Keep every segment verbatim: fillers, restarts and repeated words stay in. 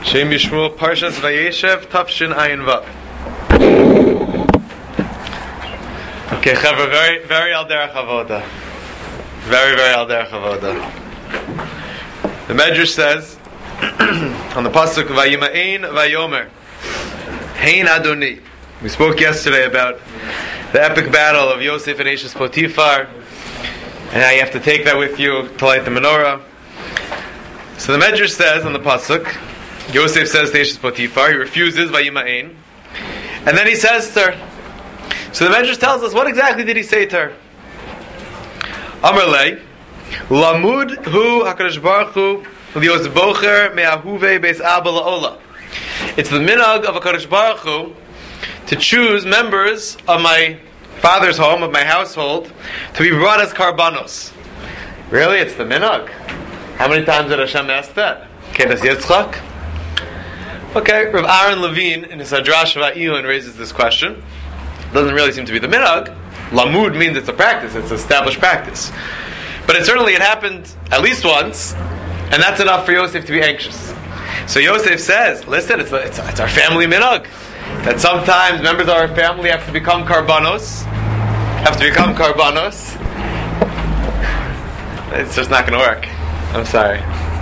Shem Yishmuel, Parshas Vayeshev, Tafshin Ayin Vav. Okay, Chavra, very, very al derech avoda. Very, very al derech avoda. The Medrash says, on the pasuk Vayima'ein Vayomer, Hein Adoni. We spoke yesterday about the epic battle of Yosef and Ashes Potiphar, and how you have to take that with you to light the menorah. So the Medrash says on the pasuk, Yosef says to Ashes Potiphar, he refuses Vayima'ein, and then he says to her. So the Medrash tells us, what exactly did he say to her? Amar lei, Lamud hu HaKadosh Baruch Hu lios bocher me'ahuve beis Abba la'ola. It's the minhag of HaKadosh Baruch Hu to choose members of my father's home, of my household, to be brought as karbanos. Really? It's the minhag? How many times did Hashem ask that? Kedas Yitzchak? Okay, Rav Aaron Levine in his Hadrash Va'iyun raises this question. Doesn't really seem to be the minhag. Lamud means it's a practice, it's an established practice. But it certainly it happened at least once, and that's enough for Yosef to be anxious. So Yosef says, listen, it's, it's, it's our family minhag, that sometimes members of our family have to become karbanos, have to become karbanos. It's just not going to work. I'm sorry.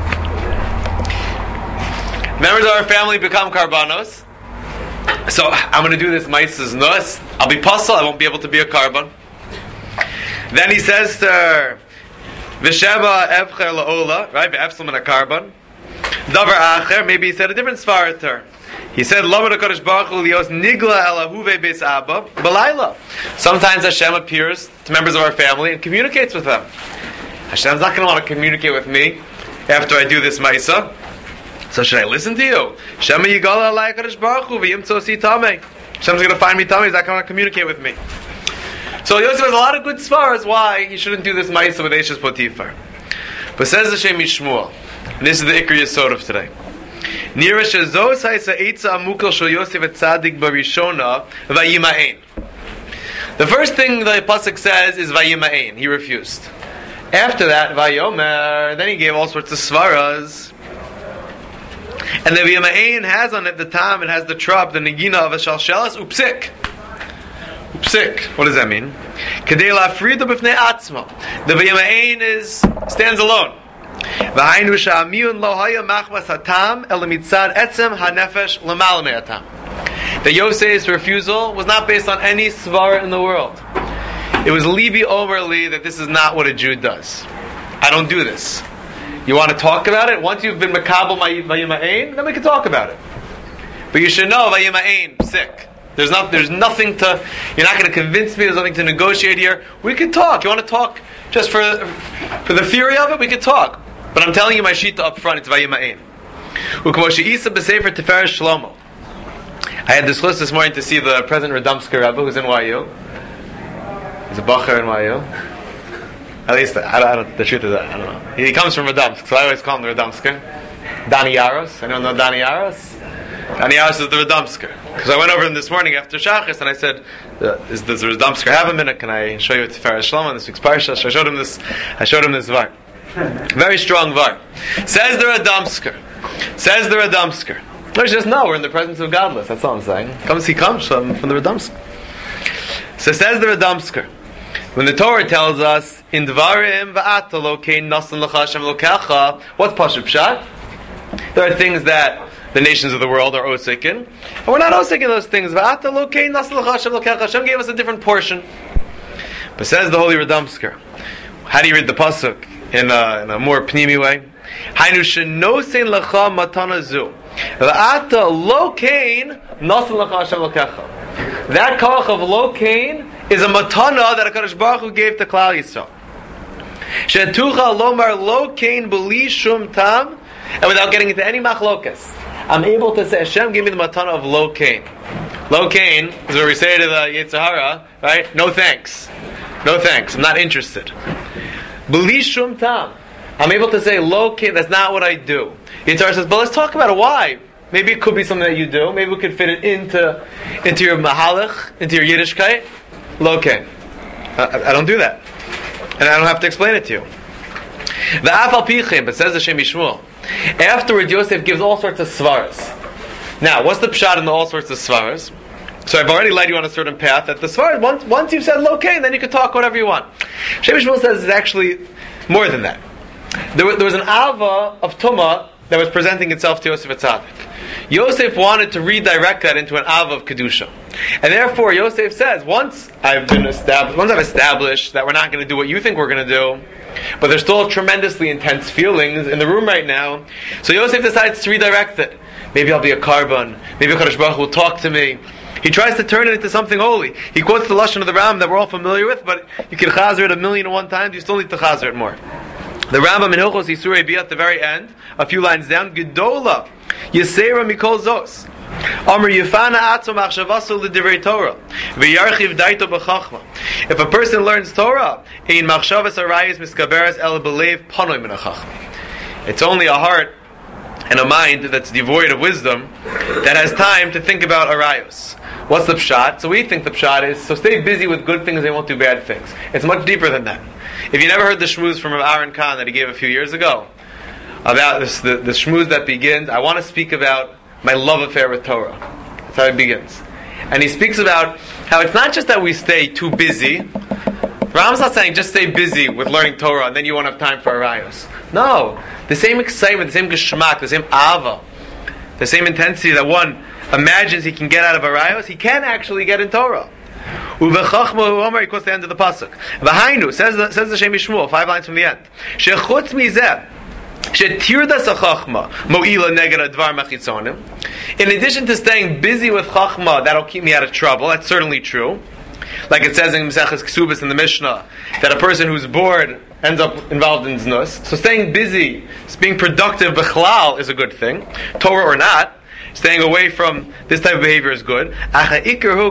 Members of our family become karbanos. So I'm going to do this Mais's Nus. I'll be puzzled. I won't be able to be a karban. Then he says to her, V'sheba evcher la'ola, right? V'efsel min a karban. Davar acher. Maybe he said a different svara to her. He said, Lamed HaKadosh Baruch Hu lios nigla el ahuve beis Abba b'layla. Sometimes Hashem appears to members of our family and communicates with them. Hashem's not going to want to communicate with me after I do this Maisa. So should I listen to you? Shema Yigala Alai HaKadosh Baruch Hu v'yimtzo si tamei. Hashem's going to find me tamei. He's not going to communicate with me. So Yosef has a lot of good svaras why he shouldn't do this Maisa with Ashes Potiphar. But says the Shem Yishmuel, and this is the Ikar Yesod of today. Nira shezo saisa eitza amukal shel Yosef et tzadik barishona vayima'ein. The first thing the pasuk says is vayima'ein. He refused. After that, vayomer. Then he gave all sorts of svaras. And the Vayima'ein has on it the tam, it has the trop, the negina of a shalshelas, upsik. Upsik. What does that mean? Kedei la'afrida b'fnei atzma. The Vayima'ein is, stands alone. V'hainu sha'amiyun lo haya machmas hatam el mitzad etzem hanefesh l'mal me'atam. The Yosef's refusal was not based on any svara in the world. It was libi overly that this is not what a Jew does. I don't do this. You want to talk about it? Once you've been makabel vayima'ein, then we can talk about it. But you should know vayima'ein, sick. There's not. There's nothing to. You're not going to convince me. There's nothing to negotiate here. We can talk. You want to talk just for for the theory of it? We can talk. But I'm telling you my shita up front. It's vayima'ein. Ukmoshi isa b'sefer Tiferes Shlomo. I had this list this morning to see the present Radomsker Rebbe, who's in Y U. He's a bacher in Y U. At least, I don't, I don't, the truth is, I don't know. He comes from Radomsk, so I always call him the Radomsker. Dani Yaros. Anyone know Dani Yaros? Dani Yaros is the Radomsker. Because I went over him this morning after Shachris, and I said, uh, is, does the Radomsker have a minute? Can I show you Tiferes Shlomo, this week's Parsha? So I showed him this, I showed him this var. Very strong var. Says the Radomsker. Says the Radomsker. Let's just know, we're in the presence of godless, that's all I'm saying. Comes, he comes from, from the Radomsker. So says the Radomsker. When the Torah tells us in Dvarim va'ata lokein nasan l'cha Hashem lokecha, what's Pashup Pshat? There are things that the nations of the world are osik in, and we're not osik in those things. Va'ata lokein nasan l'cha Hashem lokecha. Hashem gave us a different portion. But says the Holy Radomsker, how do you read the pasuk in a, in a more pnimi way? Hainu shenosein l'cha matana zu va'ata lokein nasan l'cha Hashem lokecha. That koach of lokein is a matana that HaKadosh Baruch Hu gave to Klal Yisrael. Shetucha lomar lokein b'li shum tam, and without getting into any machlokas, I'm able to say, Hashem gave me the matana of lokein. Lokein is what we say to the Yetzer Hara, right? No thanks. No thanks. I'm not interested. B'li shum tam. I'm able to say lokein, that's not what I do. Yetzer Hara says, but let's talk about it. Why? Maybe it could be something that you do. Maybe we could fit it into into your mahalach, into your Yiddishkeit. Lokein. I, I don't do that. And I don't have to explain it to you. The afal pichim, but says the Shem Yishmuel, Afterwards, Yosef gives all sorts of svaras. Now, what's the pshat in the all sorts of svaras? So I've already led you on a certain path. That the svaras, once, once you've said okay, then you can talk whatever you want. Shem Shmuel says it's actually more than that. There was, there was an ava of Tumah that was presenting itself to Yosef Atzadik. Yosef wanted to redirect that into an ava of Kedusha. And therefore, Yosef says, once I've been established, once I've established that we're not going to do what you think we're going to do, but there's still tremendously intense feelings in the room right now, so Yosef decides to redirect it. Maybe I'll be a carbon. Maybe HaKadosh Baruch Hu will talk to me. He tries to turn it into something holy. He quotes the Lashon of the Ram that we're all familiar with, but you can chazer it a million and one times, you still need to chazer it more. The Rambam in Hilchos Yisurei Bia at the very end, a few lines down, Gedola, Yisera Mikol Zos. Amr Yifana Atzom Achshavasu L'Divrei Torah, V'yarchiv Daito B'Chachma. If a person learns Torah, Ein Machshavas Arayis Miskaberes El B'Lev Panoi Min HaChachma. It's only a heart and a mind that's devoid of wisdom that has time to think about arayos. What's the pshat? So we think the pshat is, so stay busy with good things and won't do bad things. It's much deeper than that. If you never heard the shmooze from Aaron Kahn that he gave a few years ago, about this, the, the shmooze that begins, I want to speak about my love affair with Torah. That's how it begins. And he speaks about how it's not just that we stay too busy. Ram's not saying just stay busy with learning Torah and then you won't have time for arayos. No. The same excitement, the same geshmak, the same ava, the same intensity that one imagines he can get out of arayos, he can actually get in Torah. Uvechachma Omer, he quotes the end of the pasuk. V'hainu, says the, says the Shem Yishmuel, five lines from the end. Shechutz mizeh, shetirdas hachachma, mo'ila neged advar machitzonim. In addition to staying busy with chachma, that'll keep me out of trouble, that's certainly true. Like it says in Maseches Ksubas in the Mishnah, that a person who's bored ends up involved in znus. So staying busy, being productive, b'chlal, is a good thing. Torah or not, staying away from this type of behavior is good. I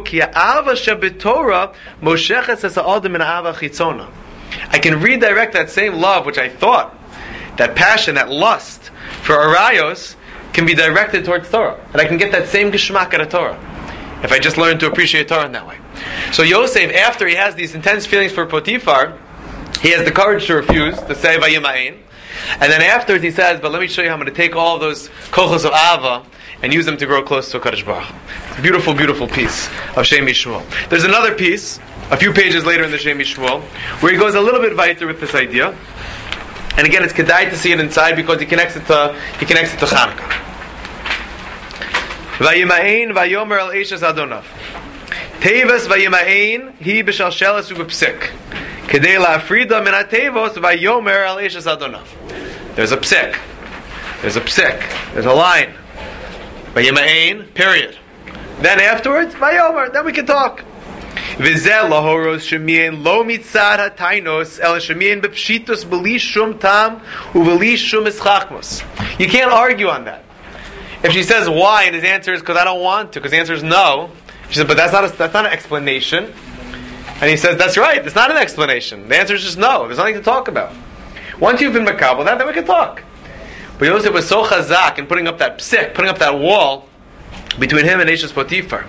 can redirect that same love, which I thought, that passion, that lust for arayos, can be directed towards Torah. And I can get that same geshmak out of Torah, if I just learn to appreciate Torah in that way. So Yosef, after he has these intense feelings for Potiphar, he has the courage to refuse, to say Vayima'in. And then afterwards he says, but let me show you how I'm going to take all those kochos of Ava and use them to grow close to HaKadosh Baruch Hu. It's a beautiful, beautiful piece of Shem Yishmuel. There's another piece, a few pages later in the Shem Yishmuel, where he goes a little bit weiter with this idea. And again, it's kedai to see it inside because he connects it to, he connects it to Chanukah. Vayima'in vayomer al eishes adonav. Tevas vayima'in hi b'shalshelas u'b'psik. Kedei la'afrida min ha'tevos vayomer al eishes adonav. There's a psik. There's a psik. There's a line. Vayima'in, period. Then afterwards, vayomer. Then we can talk. V'zeh lahoros shemien lo mitzad ha'tainos el shemien b'pshitos b'li shum tam u'b'li shum eschachmos. You can't argue on that. If she says why, and his answer is because I don't want to, because the answer is no, she says, but that's not a, that's not an explanation. And he says, that's right, it's not an explanation. The answer is just no. There's nothing to talk about. Once you've been makabel that, then we can talk. But Yosef was so chazak in putting up that psik, putting up that wall between him and Eishes Potiphar.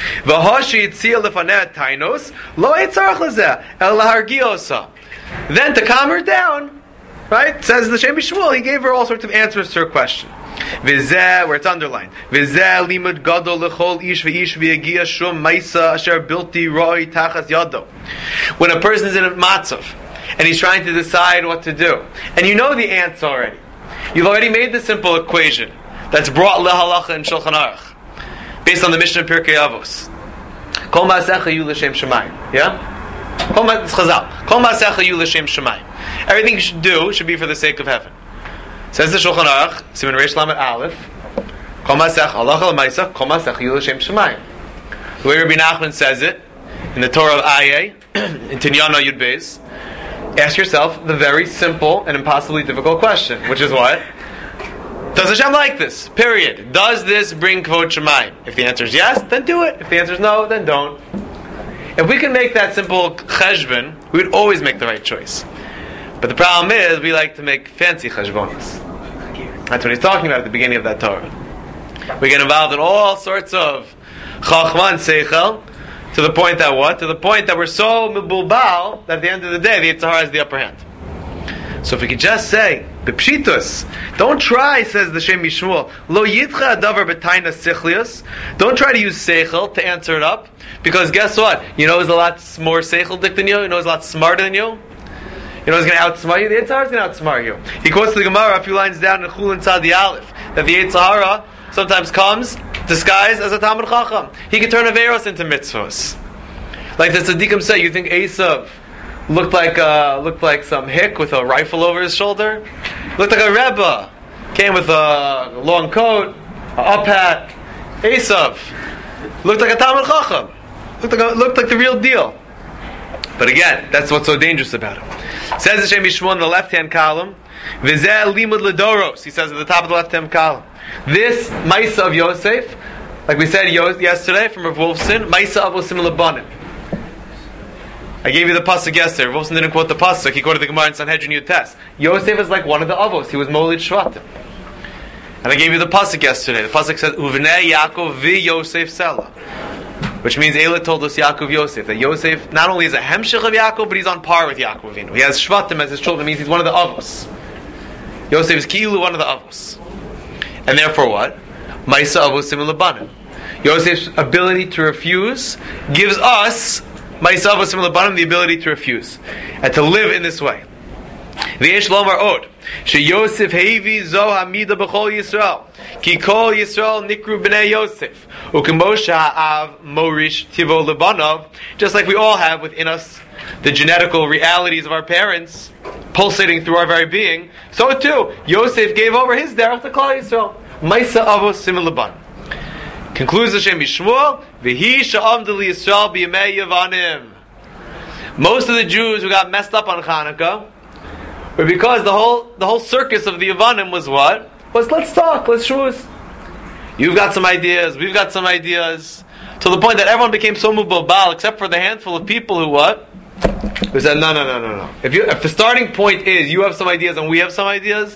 Then to calm her down, right, says the Shem Yishmuel, he gave her all sorts of answers to her question. V'zeh, where it's underlined. V'zeh limud gadol lechol ish v'ish v'yagia shum maisa asher bilti roi tachas yado. When a person is in a matzav and he's trying to decide what to do, and you know the answer already, you've already made the simple equation that's brought lehalacha in Shulchan Aruch, based on the Mishnah Pirkei Avos. Kol ma'asecha yu l'shem shemayim. Yeah? Kol ma'asecha Kol ma'asecha yu l'shem shemayim. Everything you should do should be for the sake of heaven. Says the Shulchan Aruch, Siman Reish Lamed Aleph, Kol Masech Halacha L'Maisa, Kol Masech Yil L'Shem Shemayim. The way Rabbi Nachman says it in the Torah of Aryeh, in Tinyana Yud Beis, ask yourself the very simple and impossibly difficult question, which is what? Does Hashem like this? Period. Does this bring Kvod Shemayim? If the answer is yes, then do it. If the answer is no, then don't. If we can make that simple cheshbon, we would always make the right choice. But the problem is, we like to make fancy cheshbonos. That's what he's talking about at the beginning of that Torah. We get involved in all sorts of chachma and seichel, to the point that what? To the point that we're so mebulbal that at the end of the day, the Yitzhar has the upper hand. So if we could just say, The pshitus. Don't try, says the Shem Yishmuel. Lo yitcha adavar b'taina sichlius. Don't try to use seichel to answer it up, because guess what? You know, he's a lot more seichel-dick than you. You know, he's a lot smarter than you. You know, he's going to outsmart you. The Yetzer Hara is going to outsmart you. He quotes the Gemara a few lines down in Chulin Tzadi Aleph that the Yetzer Hara sometimes comes disguised as a Talmud Chacham. He can turn Averos into mitzvos. Like the Tzaddikim say, you think Esav looked like uh, looked like some hick with a rifle over his shoulder? Looked like a Rebbe. Came with a long coat, a up hat. Esav looked like a Talmud Chacham. Looked like a, looked like the real deal. But again, that's what's so dangerous about him. Says the Shem Yishmuel in the left-hand column, V'zeh limud ledoros. He says at the top of the left-hand column, this Maisa of Yosef, like we said yesterday from Rav Wolfson, Maisa avosim lebanim. I gave you the pasuk yesterday. Rav Wolfson didn't quote the pasuk. He quoted the Gemara in Sanhedrin Yutes. Yosef is like one of the avos. He was Molid Shvatim. And I gave you the pasuk yesterday. The pasuk says, Uvnei Yaakov vi Yosef Sela. Which means Eila told us Yaakov Yosef, that Yosef not only is a hemshech of Yaakov, but he's on par with Yaakov Avinu. He has Shvatim as his children. It means he's one of the avos. Yosef is Ki'ilu, one of the avos. And therefore what? Maisa avosim lebanim. Yosef's ability to refuse gives us Maisa avosim lebanim, the ability to refuse and to live in this way. V'yesh lomar od she Yosef hevi zo hamida b'chol Yisrael ki kol Yisrael nikru b'nei Yosef ukemosha ha'av morish tivo lebanov. Just like we all have within us the genetical realities of our parents pulsating through our very being, so too Yosef gave over his derech to Klal Yisrael. Maisa avosim lebanim. Concludes the Shem Yishmuel, v'hi sha'amdu Yisrael b'yemei Yavanim. Most of the Jews who got messed up on Hanukkah were because the whole the whole circus of the Yavanim was what? Was let's talk, let's shmooze. You've got some ideas, we've got some ideas, to the point that everyone became so mubal, except for the handful of people who what? Who said, no, no, no, no, no. If you if the starting point is you have some ideas and we have some ideas,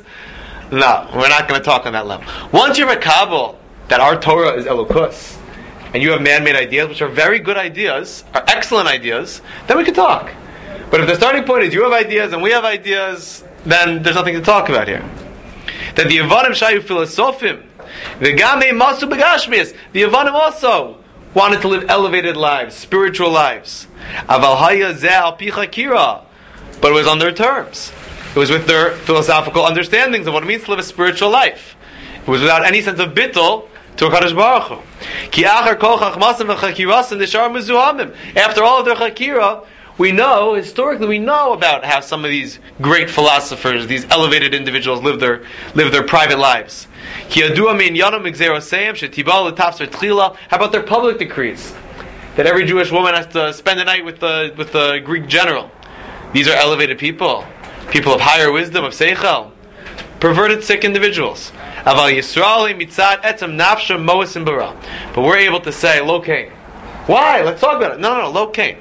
no, we're not going to talk on that level. Once you're a Kabul that our Torah is Elokus, and you have man-made ideas, which are very good ideas, are excellent ideas, then we can talk. But if the starting point is you have ideas and we have ideas, then there's nothing to talk about here. That the Yavanim shayu filosofim, the Gamei masu begashmias, the Yavanim also wanted to live elevated lives, spiritual lives. Aval haya zeh al pi chakira, but it was on their terms. It was with their philosophical understandings of what it means to live a spiritual life. It was without any sense of bittul to HaKadosh Baruch Hu. Ki achar kol chachmasim v'chakirasim nishar mezuhamim. After all of their chakira, we know, historically, we know about how some of these great philosophers, these elevated individuals, live their live their private lives. Ki yadua min yanam igzeroseim shetibal l'tafsir tchila. How about their public decrees? That every Jewish woman has to spend the night with the with the Greek general. These are elevated people. People of higher wisdom, of seichel. Perverted, sick individuals. Aval Yisraeli mitzad etzem nafsha moasim bara. But we're able to say, lo kain. Why? Let's talk about it. No, no, no, lo kain.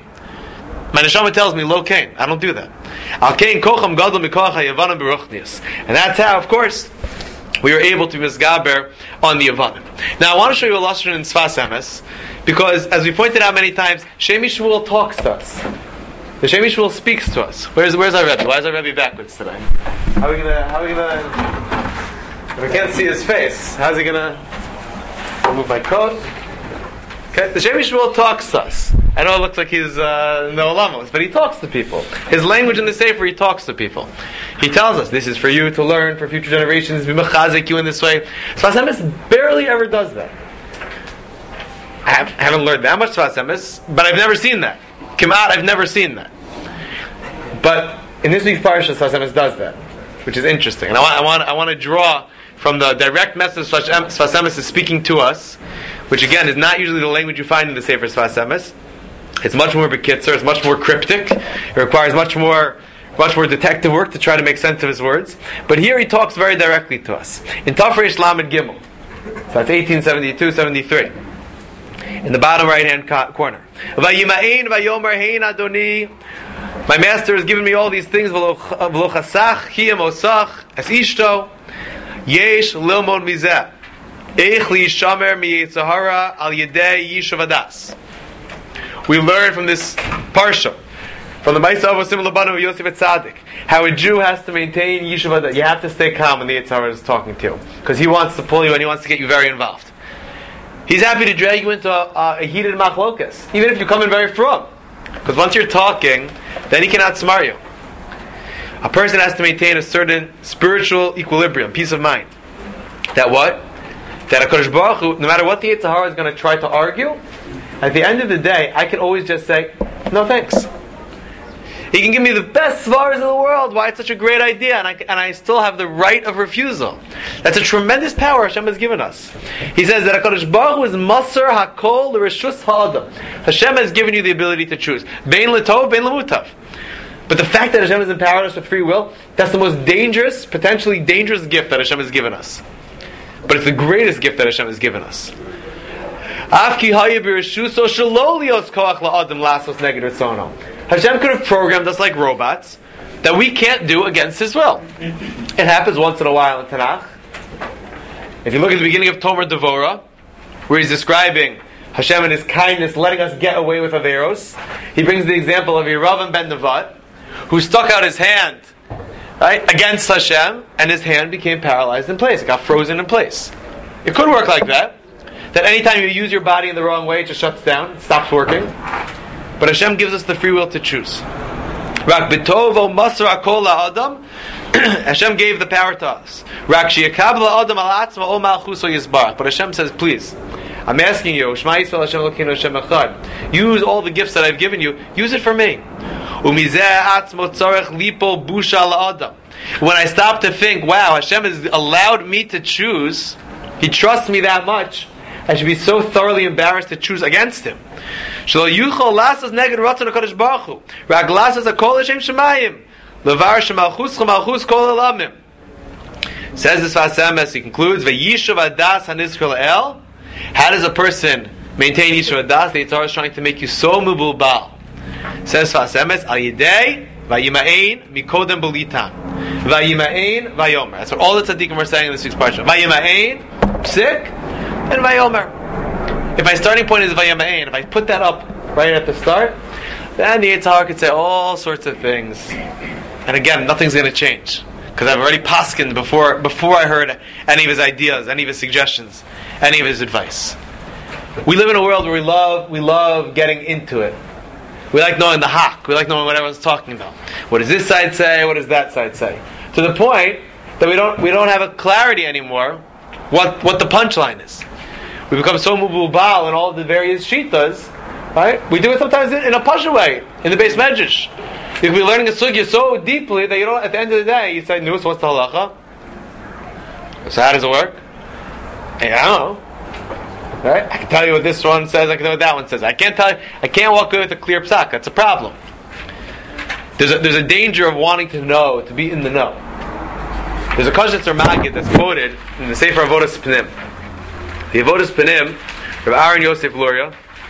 My neshama tells me, lo kain. I don't do that. Al kain kocham gadol mikoach hayavanim beruchnius. And that's how, of course, we were able to misgaber on the Yavanim. Now, I want to show you a lesson in Sfas Emes, because, as we pointed out many times, Shem Yishmuel talks to us. The Shem Yishmuel speaks to us. Where's Where's our Rebbe? Why is our Rebbe backwards today? How are we gonna? How are we gonna? If we can't see his face, how's he gonna? Remove my coat. Okay. The Shem Yishmuel talks to us. I know it looks like he's uh, no olamos, but he talks to people. His language in the Sefer, he talks to people. He tells us this is for you to learn for future generations. Be mechazik you in this way. Sfas Emes barely ever does that. I haven't learned that much Sfas Emes, but I've never seen that. Kimat, I've never seen that. But in this week's parsha, Sfas Emes does that, which is interesting. And I want, I want, I want to draw from the direct message Sfas Emes is speaking to us, which again is not usually the language you find in the Sefer Sfas Emes. It's much more bekitzer, it's much more cryptic. It requires much more, much more detective work to try to make sense of his words. But here he talks very directly to us. In Tafresh Lamed Gimel, so that's eighteen seventy-two seventy-three. In the bottom right-hand corner. Vayimain vayomer hein Adoni. My master has given me all these things. V'lo chasach chiyam osach es ishto yesh lilmod mizeh eich liyishamer miyetzer hara al yedei yishuv hadas. We learn from this parsha from the Ma'aseh Avos Sim Labanu of Yosef Tzaddik, how a Jew has to maintain Yeshiva. You have to stay calm when the Yetzer Hara is talking to you, because he wants to pull you and he wants to get you very involved. He's happy to drag you into a, a heated machlokas, even if you come in very from. Because once you're talking, then he cannot smart you. A person has to maintain a certain spiritual equilibrium, peace of mind. That what? That HaKadosh Baruch Hu, no matter what the Yetzer Hara is going to try to argue, at the end of the day, I can always just say, no thanks. He can give me the best svaras in the world, why it's such a great idea, and I, and I still have the right of refusal. That's a tremendous power Hashem has given us. He says that HaKadosh Baruch Hu is Masar HaKol L'Reshus Ha'adam. Hashem has given you the ability to choose. Bein L'tov, Bein L'mutav. But the fact that Hashem has empowered us with free will, that's the most dangerous, potentially dangerous gift that Hashem has given us. But it's the greatest gift that Hashem has given us. Hashem could have programmed us like robots that we can't do against His will. It happens once in a while in Tanakh. If you look at the beginning of Tomer Devorah, where he's describing Hashem and His kindness letting us get away with Averos, he brings the example of Yeravam ben Nevat, who stuck out his hand right, against Hashem, and his hand became paralyzed in place. It got frozen in place. It could work like that. That anytime you use your body in the wrong way, it just shuts down, it stops working. But Hashem gives us the free will to choose. Rak bitovo masra kol ha'adam. Hashem gave the power to us. Rak sheyakabel ha'adam al atzma o malchuso yisbarach. But Hashem says, please, I'm asking you, Shema Yisrael Hashem Elokeinu Hashem Echad. Use all the gifts that I've given you. Use it for me. Umizeh atzmo tzarech lipo busha la'adam. When I stop to think, wow, Hashem has allowed me to choose, He trusts me that much, I should be so thoroughly embarrassed to choose against Him. Shelo yuchol lasas neged ratzon HaKadosh Baruch Hu. Rak lasas hakol l'shem shemayim. Levar shemalchuscha malchus kol elamim. Says this Sfas Emes, he concludes, V'yishuv adas hanizchel el. How does a person maintain Yishuv adas? The Yetzer Hara is trying to make you so mubulbal. Says Sfas Emes, al yidei v'yima'ein mikodem b'litan. V'yima'ein v'yomer. That's what all the tzaddikim are saying in this week's parsha. V'yima'ein, sick, and v'yomer. If my starting point is v'yima'ein, if I put that up right at the start, then the Yetzer Hara could say all sorts of things. And again, nothing's going to change. Because I've already paskined before before I heard any of his ideas, any of his suggestions, any of his advice. We live in a world where we love we love getting into it. We like knowing the hak. We like knowing what everyone's talking about. What does this side say? What does that side say? To the point that we don't we don't have a clarity anymore what what the punchline is. We become so mububal in all of the various shitas, right? We do it sometimes in, in a pasha way, in the Beis Medrash. You can be learning a sugya so deeply that you don't. At the end of the day, you say, "No, so what's the halacha?" So how does it work? Hey, I don't know. Right? I can tell you what this one says. I can tell you what that one says. I can't tell you. I can't walk away with a clear psak. That's a problem. There's a, there's a danger of wanting to know, to be in the know. There's a Kashetzer Magid that's quoted in the Sefer Avodas Panim. The Avodas Panim, Rav Aaron Yosef Luria,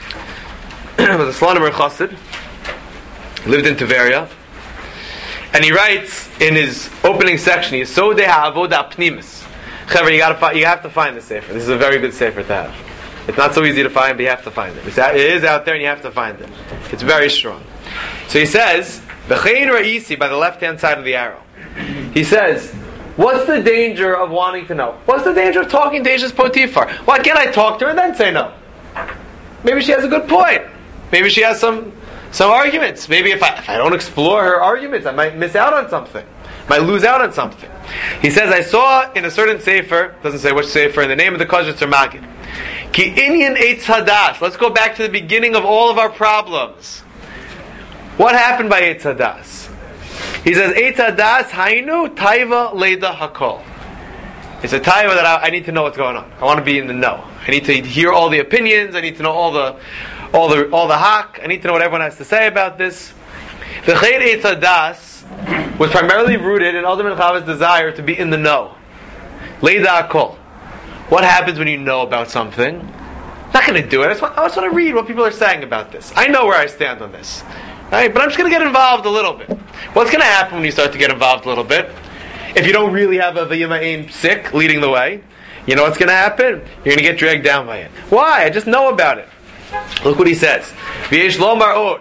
was a Slonimer Chassid. Lived in Tveria, and he writes in his opening section, "He's so deha avoda pnimis." However, you got to find, you have to find the sefer. This is a very good sefer to have. It's not so easy to find, but you have to find it. It's out, it is out there, and you have to find it. It's very strong. So he says, "B'chein ra'isi," by the left-hand side of the arrow. He says, "What's the danger of wanting to know? What's the danger of talking to Ishes Potifar? Why can't I talk to her and then say no? Maybe she has a good point. Maybe she has some." Some arguments. Maybe if I, if I don't explore her arguments, I might miss out on something. Might lose out on something. He says, I saw in a certain sefer, doesn't say which sefer, in the name of the Kashetzer Magid, Ki inyan eitz hadas. Let's go back to the beginning of all of our problems. What happened by eitz hadas? He says, eitz hadas hainu taiva leida hakol. It's a taiva that I, I need to know what's going on. I want to be in the know. I need to hear all the opinions. I need to know all the All the all the hak. I need to know what everyone has to say about this. The Chayr Eitz Hadas was primarily rooted in Adam and Chava's desire to be in the know. Leida Akol. What happens when you know about something? I'm not going to do it. I just, want, I just want to read what people are saying about this. I know where I stand on this. Right? But I'm just going to get involved a little bit. What's going to happen when you start to get involved a little bit? If you don't really have a V'yima'ein sick leading the way, you know what's going to happen? You're going to get dragged down by it. Why? I just know about it. Look what he says. V'yesh lo mar'od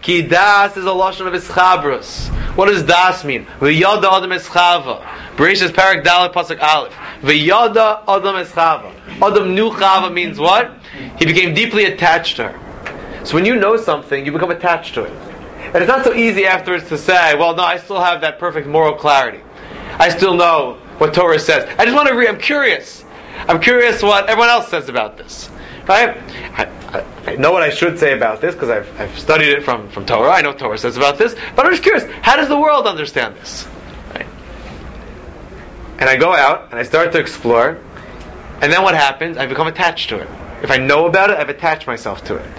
Ki das is a lashon of ischabrus. What does das mean? V'yada adam eschava. Bereshis parak dalet pasuk aleph. V'yada adam eschava. Adam knew Chava means what? He became deeply attached to her. So when you know something, you become attached to it. And it's not so easy afterwards to say, well, no, I still have that perfect moral clarity. I still know what Torah says. I just want to read. I'm curious. I'm curious what everyone else says about this. Right? I, I, I know what I should say about this because I've, I've studied it from, from Torah. I know what Torah says about this. But I'm just curious. How does the world understand this? Right? And I go out and I start to explore. And then what happens? I become attached to it. If I know about it, I've attached myself to it.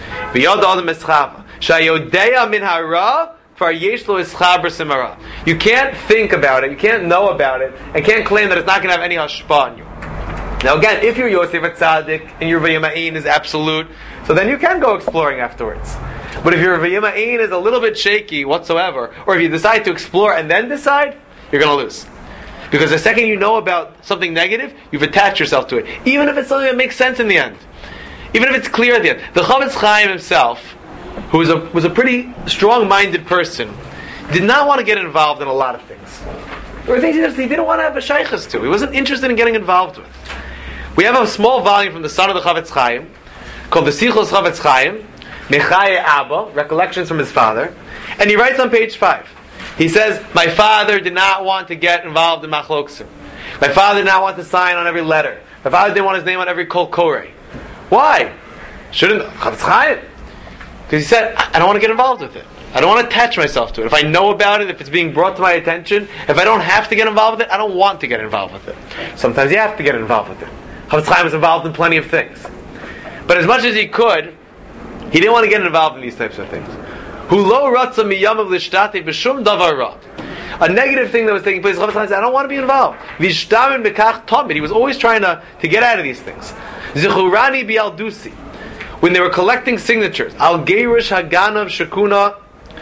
You can't think about it, you can't know about it, and can't claim that it's not going to have any hashpah on you. Now again, if your Yosef Atzadik and your Vayima'in is absolute, so then you can go exploring afterwards. But if your Vayima'in is a little bit shaky whatsoever, or if you decide to explore and then decide, you're going to lose. Because the second you know about something negative, you've attached yourself to it. Even if it's something that makes sense in the end. Even if it's clear at the end. The Chavetz Chaim himself, who was a, was a pretty strong-minded person, did not want to get involved in a lot of things. There were things he, just, he didn't want to have a shaykhus to. He wasn't interested in getting involved with. We have a small volume from the son of the Chavetz Chaim, called the Sichos Chavetz Chaim, Mechaye Abba, Recollections from his father, and he writes on page five. He says, my father did not want to get involved in machloksim. My father did not want to sign on every letter. My father didn't want his name on every kol koreh. Why? Shouldn't Chavetz Chaim? Because he said, I don't want to get involved with it. I don't want to attach myself to it. If I know about it, if it's being brought to my attention, if I don't have to get involved with it, I don't want to get involved with it. Sometimes you have to get involved with it. Chavetz Chaim was involved in plenty of things. But as much as he could, he didn't want to get involved in these types of things. Hu lo ratza miyamav l'shtate b'shum davar ra. A negative thing that was taking place, Chavetz Chaim said, I don't want to be involved. V'ishtamin bekach tamid. He was always trying to, to get out of these things. Zichurani bi'aldusi. When they were collecting signatures, Al Geirish Haganav Shakuna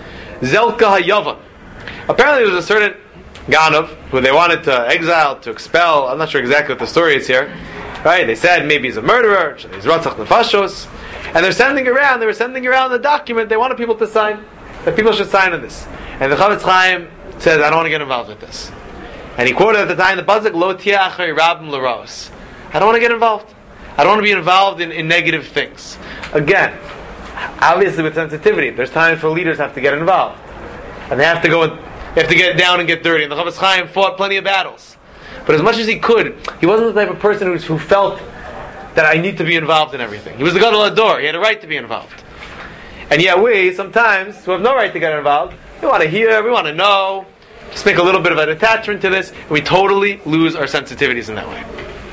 Zelka Hayavan. Apparently there was a certain Ganav who they wanted to exile, to expel. I'm not sure exactly what the story is here. Right? They said maybe he's a murderer, he's Ratzach Nefashos. And they're sending around, they were sending around the document they wanted people to sign. That people should sign on this. And the Chavetz Chaim said, I don't want to get involved with this. And he quoted at the time the Bazik, Lo tiachari rabim l'raos. I don't want to get involved. I don't want to be involved in, in negative things. Again, obviously with sensitivity, there's times where leaders have to get involved. And they have to go and they have to get down and get dirty. And the Chavetz Chaim fought plenty of battles. But as much as he could, he wasn't the type of person who, who felt that I need to be involved in everything. He was the Gadol Hador. He had a right to be involved. And yet we, sometimes, who have no right to get involved, we want to hear, we want to know, just make a little bit of an attachment to this, and we totally lose our sensitivities in that way.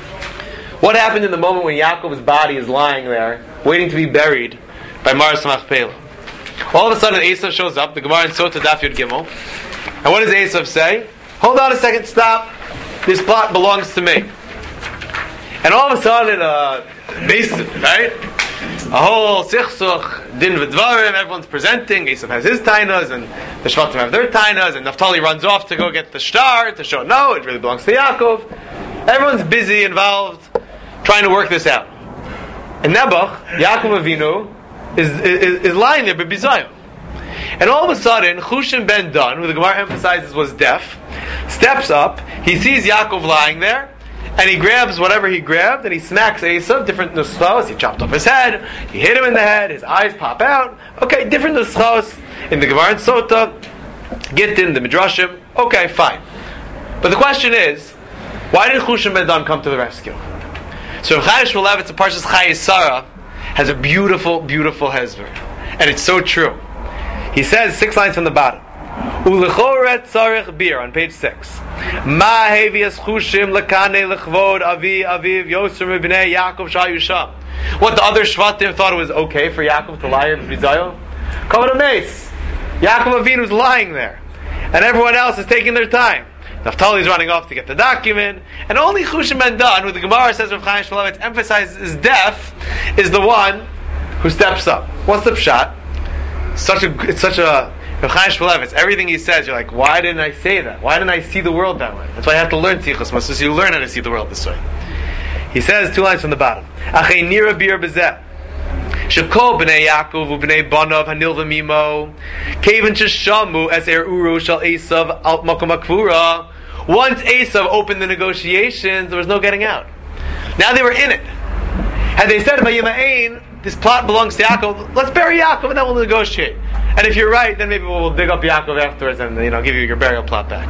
What happened in the moment when Yaakov's body is lying there, waiting to be buried by Maras Machpelah? All of a sudden, Esav shows up, the Gemara in Sota Daf Yud Gimel, and what does Esav say? Hold on a second, stop. This plot belongs to me. And all of a sudden, uh, right? A whole sichsuch, din v'dvarim, everyone's presenting, Esav has his tainas, and the Shvatim have their tainas, and Naphtali runs off to go get the star, to show, no, it really belongs to Yaakov. Everyone's busy, involved, trying to work this out. And Nebuch, Yaakov Avinu, is, is, is lying there, b'bizayon. And all of a sudden, Chushim ben Dan, who the Gemara emphasizes was deaf, steps up, he sees Yaakov lying there, and he grabs whatever he grabbed, and he smacks Esav, different nuschos. He chopped off his head, he hit him in the head, his eyes pop out. Okay, different nuschos in the Gemara and Sota, Gittin, the Midrashim. Okay, fine. But the question is, why did Chushim ben Dan come to the rescue? So Chaim Shmulevitz, the Parshas Chayei Sarah, has a beautiful, beautiful hezber. And it's so true. He says, six lines from the bottom, Ulechoret tzarech bir, on page six. Ma hevias chushim lekane lechvod avi aviv Yosef mibnei Yaakov shayusham. What the other Shvatim thought it was okay for Yaakov to lie in Bizayon? Kavod Ames. Yaakov Avinu is lying there. And everyone else is taking their time. Naphtali is running off to get the document. And only Chushim ben Dan, who the Gemara says Rav Chaim Shmulevitz emphasizes is deaf, is the one who steps up. What's the pshat? Such a, it's such a Rav Chaim Shmulevitz, everything he says, you're like, why didn't I say that? Why didn't I see the world that way? That's why I have to learn Tzichos Moshe, so you learn how to see the world this way. He says two lines from the bottom. Achei nira bir bezeh. Shekol b'nei Yaakov u'b'nei Banav hanil v'mimo. Kevin sheshamu es er uru shal Esav al makom hakvura. Once Esav opened the negotiations, there was no getting out. Now they were in it. Had they said, Vayima'ain, this plot belongs to Yaakov, let's bury Yaakov and then we'll negotiate. And if you're right, then maybe we'll dig up Yaakov afterwards and, you know, give you your burial plot back.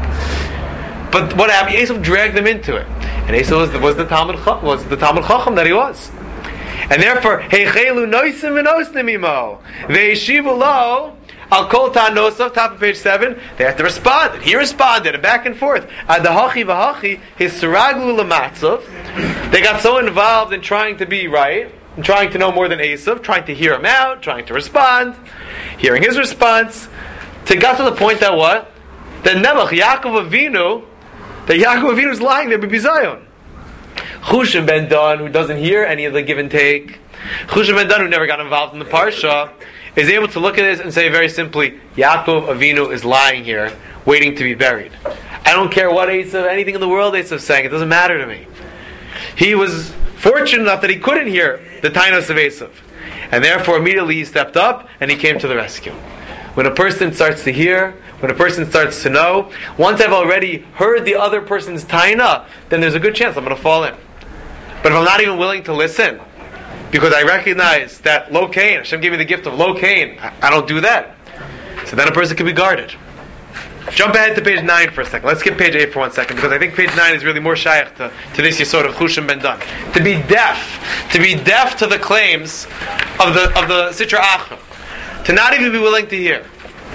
But what happened? Esav dragged them into it. And Esav was the, was the Talmud Chacham, was the Talmud Chacham that he was. And therefore, Heichelu noisim v'nosnim imo. Ve'yeshivu lo, al kol ta'nosov, top of page seven, they have to respond. He responded, and back and forth. Adahachi v'hachi, his suraglu l'matzov. They got so involved in trying to be right, and trying to know more than Esav, trying to hear him out, trying to respond, hearing his response, to got to the point that what? That Nebuch, Yaakov Avinu, that Yaakov Avinu is lying there, Bibizayon. Chushan ben Dan, who doesn't hear any of the give and take, Chushan ben Dan, who never got involved in the Parsha, is able to look at this and say very simply, Yaakov Avinu is lying here, waiting to be buried. I don't care what Esav, anything in the world Esav is saying, it doesn't matter to me. He was fortunate enough that he couldn't hear the Tainos of Esav. And therefore immediately he stepped up and he came to the rescue. When a person starts to hear, when a person starts to know, once I've already heard the other person's Taina, then there's a good chance I'm going to fall in. But if I'm not even willing to listen, because I recognize that lo kain, Hashem gave me the gift of lo kain, I, I don't do that. So then a person can be guarded. Jump ahead to page nine for a second. Let's skip page eight for one second, because I think page nine is really more shaykh to, to this yesod of Chushan ben Dan. To be deaf, to be deaf to the claims of the of the Sitra Achra, to not even be willing to hear.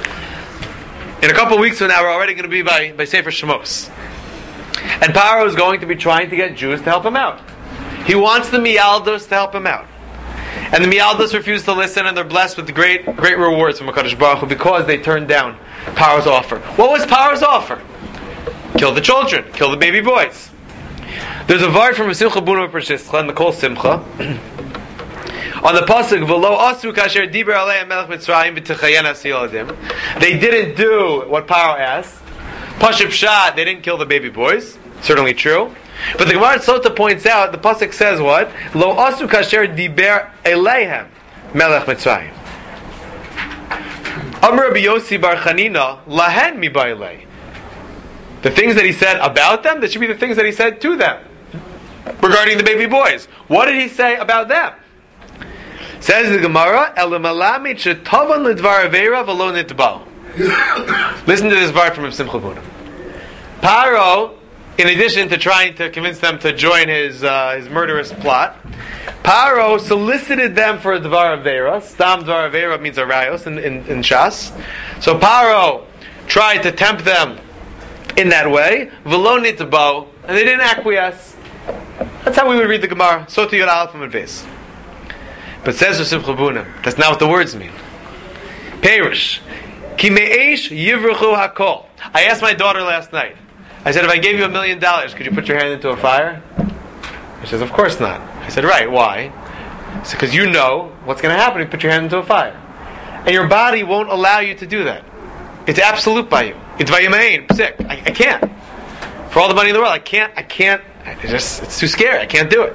In a couple of weeks from now, we're already going to be by, by Sefer Shemos. And Paro is going to be trying to get Jews to help him out. He wants the Mialdos to help him out. And the Mialdos refuse to listen, and they're blessed with great great rewards from HaKadosh Baruch Hu because they turned down Paro's offer. What was Paro's offer? Kill the children, kill the baby boys. There's a vart from Simcha Buna Pershischa in the Kol Simcha. On the pasuk, "V'lo asu kasher diber aleim melech Mitzrayim v'techayena siladim." They didn't do what Paro asked. Pashup Pshat, they didn't kill the baby boys. Certainly true. But the Gemara Sota points out, the pasuk says what? Lo asu kasher diber eleihem melech Mitzrayim. Amar Rabbi Yossi bar Chanina lahen mi ba'ilei. The things that he said about them, that should be the things that he said to them regarding the baby boys. What did he say about them? Says the Gemara, "Elamalami chetavan lidvar avera v'lo nitbal." Listen to this part from Simcha Buna. Paro, in addition to trying to convince them to join his uh, his murderous plot, Paro solicited them for a dvar avera. Stam dvar avera means arayos in, in, in Shas. So Paro tried to tempt them in that way, v'lo nitbal, and they didn't acquiesce. That's how we would read the Gemara. So to Yud Aleph and Beis. But says Simcha Buna, that's not what the words mean. Perish. Ki me'esh yivruchu hakol. I asked my daughter last night. I said, if I gave you a million dollars, could you put your hand into a fire? She says, of course not. I said, right, why? She said, because you know what's going to happen if you put your hand into a fire. And your body won't allow you to do that. It's absolute by you. It's vayimain, sick. I, I can't. For all the money in the world, I can't, I can't, I just, it's too scary, I can't do it.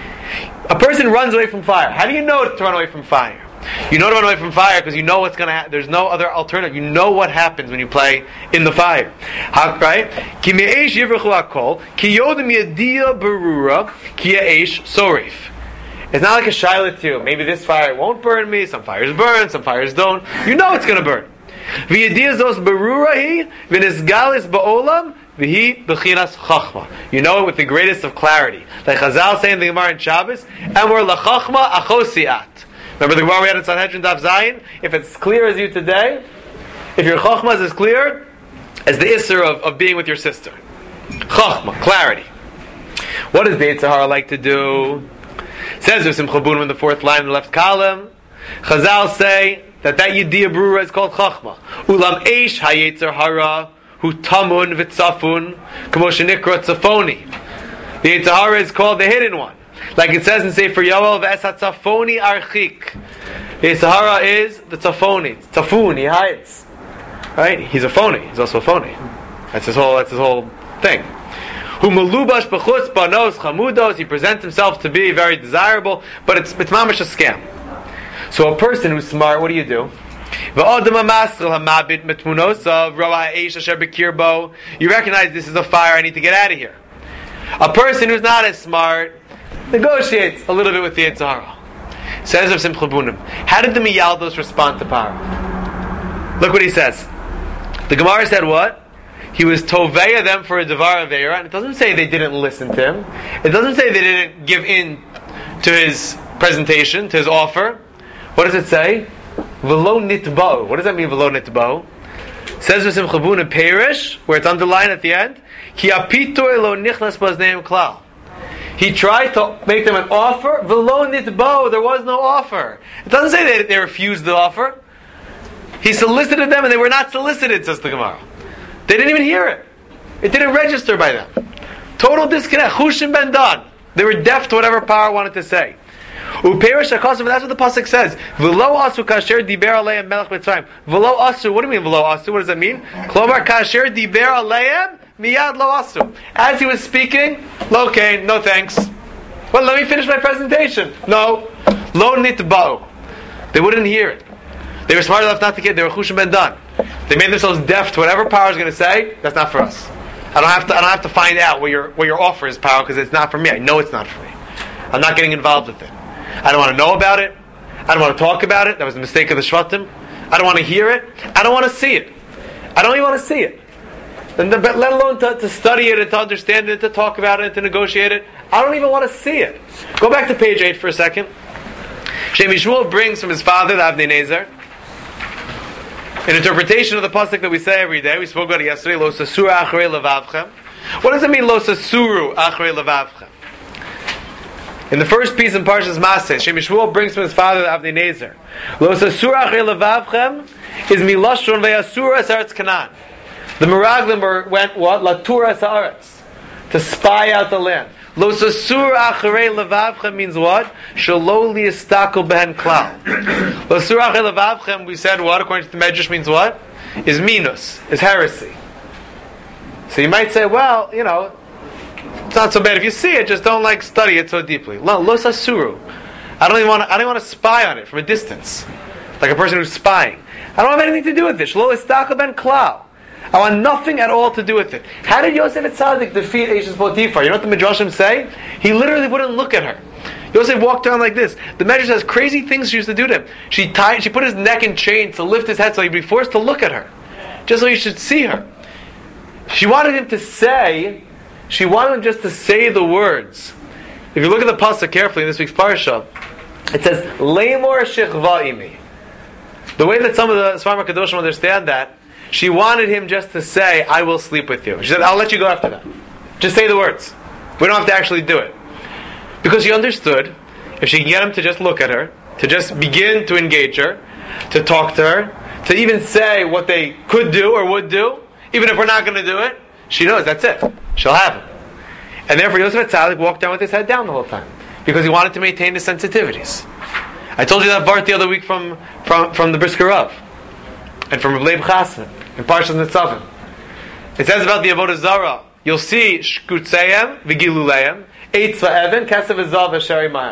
A person runs away from fire. How do you know to run away from fire? You know to run away from fire because you know what's going to happen. There's no other alternative. You know what happens when you play in the fire. How, right? Ki me'esh yivruchu hakol, ki yodim yadiya berura, ki ya'esh sorif. It's not like a shayla too. Maybe this fire won't burn me. Some fires burn, some fires don't. You know it's going to burn. V'yadiya zos berura hi, v'nisgalis ba'olam, v'hi b'chinas chachma. You know it with the greatest of clarity. Like Chazal say in the Gemara in Shabbos, Emor lachachma achosiat. Remember the Gemara we had in Sanhedrin Daf Zayin? If it's clear as you today, if your chachma is as clear as the isser of, of being with your sister. Chachma, clarity. What does the Yetzer Hara like to do? It says there's Simcha Buna in the fourth line in the left column. Chazal say that that Yediyah Brura is called chachma. Ulam eish ha-Yetzer Hara hu tamun v'tzafun kamo shenikra tzafoni. The Yetzer Hara is called the hidden one. Like it says in Sefer Yoel, v'es ha-tzafoni archik. The Yetzer Hara is the tzafoni. Tzafun, he hides. Right? He's a phony. He's also a phony. That's his whole, that's his whole thing. Hu melubash b'chutz banos chamudos. He presents himself to be very desirable, but it's it's mamash a scam. So a person who's smart, what do you do? You recognize this is a fire, I need to get out of here. A person who's not as smart negotiates a little bit with the Yetzer Hara. Says Rav Simcha Bunim, how did the Miyaldos respond to Paro? Look what he says. The Gemara said what? He was toveya them for a devar aveira, and it doesn't say they didn't listen to him. It doesn't say they didn't give in to his presentation, to his offer. What does it say? V'lo nitbo. What does that mean, v'lo nitbo? Says Rav Simcha Bunim Perish, where it's underlined at the end, Ki apitoy lo nichnas bazneim klal. He tried to make them an offer, v'lo nitbo. There was no offer. It doesn't say they, they refused the offer. He solicited them and they were not solicited, says the Gemara. They didn't even hear it. It didn't register by them. Total disconnect. Chushim ben dan. They were deaf to whatever power wanted to say. Uperish akasav. That's what the pasuk says. V'lo asu kasher diber aleim melech b'tzrayim. V'lo asu. What do you mean v'lo asu? What does that mean? Klomar kasher diber aleim miyad lo asu. As he was speaking, lo okay, no thanks. Well, let me finish my presentation. No, lo nitba'u. They wouldn't hear it. They were smart enough not to get. They were chushim ben dan. They made themselves deaf to whatever power is going to say. That's not for us. I don't have to. I don't have to find out what your what your offer is, power, because it's not for me. I know it's not for me. I'm not getting involved with it. I don't want to know about it. I don't want to talk about it. That was the mistake of the Shvatim. I don't want to hear it. I don't want to see it. I don't even want to see it. And the, let alone to, to study it and to understand it, to talk about it, and to negotiate it. I don't even want to see it. Go back to page eight for a second. Shem Yishmuel brings from his father, the Avnei Nezer, an interpretation of the pasuk that we say every day. We spoke about it yesterday. Lo sasuru achrei levavchem. What does it mean? Lo sasuru achrei levavchem. In the first piece in Parshas Maseh, Shem Yishmuel brings from his father, the Avnei Nezer. Lo sasuru achrei levavchem is milashon ve'asura eretz Canaan. The Meraglim went what? Latura sa'aretz, to spy out the land. Lo sasur acharei levavchem means what? Shelo liyastakel behen klal. Lo sasur acharei levavchem, we said what? According to the Medrash means what? Is minus, is heresy. So you might say, well, you know, it's not so bad if you see it. Just don't like study it so deeply. Lo, lo sasuru. I don't even want. To, I don't want to spy on it from a distance, like a person who's spying. I don't have anything to do with it. Shelo liyastakel ben klal. I want nothing at all to do with it. How did Yosef Atzadik defeat Eishes Potiphar? You know what the Midrashim say? He literally wouldn't look at her. Yosef walked around like this. The Medrash says crazy things she used to do to him. She tied, she put his neck in chains to lift his head so he'd be forced to look at her, just so he should see her. She wanted him to say, she wanted him just to say the words. If you look at the pasuk carefully in this week's parsha, it says Leimor Shechva Imi. The way that some of the Sfarim HaKadoshim understand that, she wanted him just to say, I will sleep with you. She said, I'll let you go after that. Just say the words. We don't have to actually do it. Because she understood, if she can get him to just look at her, to just begin to engage her, to talk to her, to even say what they could do or would do, even if we're not going to do it, she knows that's it. She'll have him. And therefore Yosef Atzadik walked down with his head down the whole time. Because he wanted to maintain his sensitivities. I told you that Bart the other week from, from, from the Brisker Rav. And from Leib Chasman in Parshas Nitzavim. It says about the Avodah Zarah, you'll see Shkutzayim v'Gilulayim, Eitz v'Evan, Kesav v'Zav v'Shari Mayim.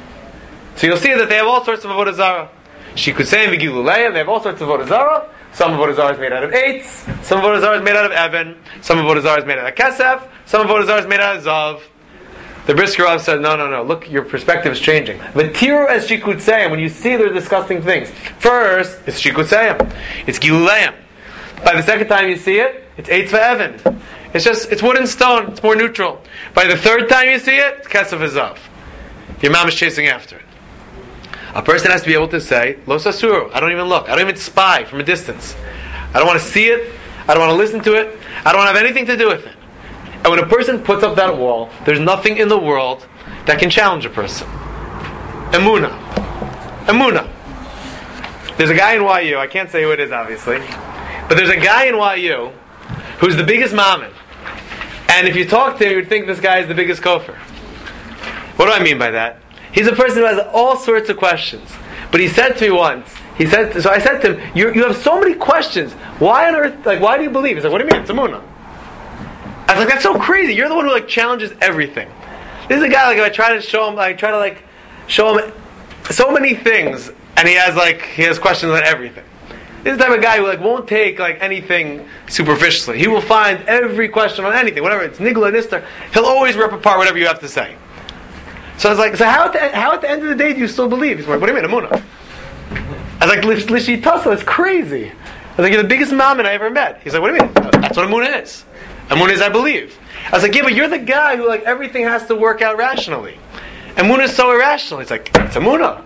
So you'll see that they have all sorts of Avodah Zarah. Shkutzayim v'Gilulayim, they have all sorts of Avodah Zarah. Some Avodah Zarah is made out of Eitz, some Avodah Zarah is made out of Evan, some Avodah Zarah is made out of Kesav, some Avodah Zarah is made out of Zav. The Brisker Rav said, no, no, no, look, your perspective is changing. V'tiru es shikutzayim, when you see their disgusting things. First, it's shikutzayim. It's gilulayim. By the second time you see it, it's eitz v'evan. It's just, it's wood and stone, it's more neutral. By the third time you see it, it's kesef v'zav. Your mom is chasing after it. A person has to be able to say, lo sasuru, I don't even look, I don't even spy from a distance. I don't want to see it, I don't want to listen to it, I don't want to have anything to do with it. And when a person puts up that wall, there's nothing in the world that can challenge a person. Emunah. Emunah. There's a guy in Y U, I can't say who it is obviously, but there's a guy in Y U who's the biggest mammon. And if you talk to him, you'd think this guy is the biggest kofar. What do I mean by that? He's a person who has all sorts of questions. But he said to me once, he said, so I said to him, you you have so many questions. Why on earth, like, why do you believe? He's like, what do you mean? It's Emunah. I was like, that's so crazy. You're the one who like challenges everything. This is a guy like if I try to show him, I try to like show him so many things, and he has like he has questions on everything. This is the type of guy who like won't take like anything superficially. He will find every question on anything, whatever it's nigla nistar. He'll always rip apart whatever you have to say. So I was like, so how at the, how at the end of the day do you still believe? He's like, what do you mean, Amunah? I was like, Lishitasa, it's crazy. I was like, you're the biggest mammon I ever met. He's like, what do you mean? That's what Amunah is. Amunah is I believe. I was like, yeah, but you're the guy who like everything has to work out rationally. Amunah is so irrational. He's like, it's Amunah.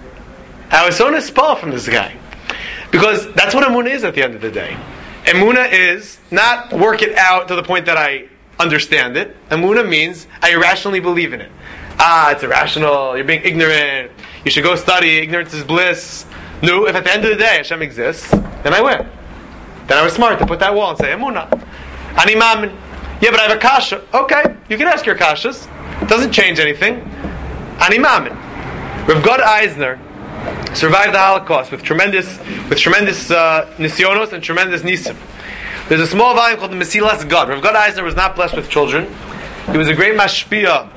I was so nispal from this guy. Because that's what Amunah is at the end of the day. Amunah is not work it out to the point that I understand it. Amunah means I irrationally believe in it. Ah, it's irrational, you're being ignorant, you should go study, ignorance is bliss. No, if at the end of the day Hashem exists, then I win. Then I was smart to put that wall and say, Amunah. Ani mamin. Yeah, but I have a kasha. Okay, you can ask your kashas. It doesn't change anything. Ani mamin. Rav Gad Eisner survived the Holocaust with tremendous with tremendous uh, nisyonos and tremendous nisim. There's a small volume called the Mesilas Gad. Rav Gad Eisner was not blessed with children. He was a great mashpia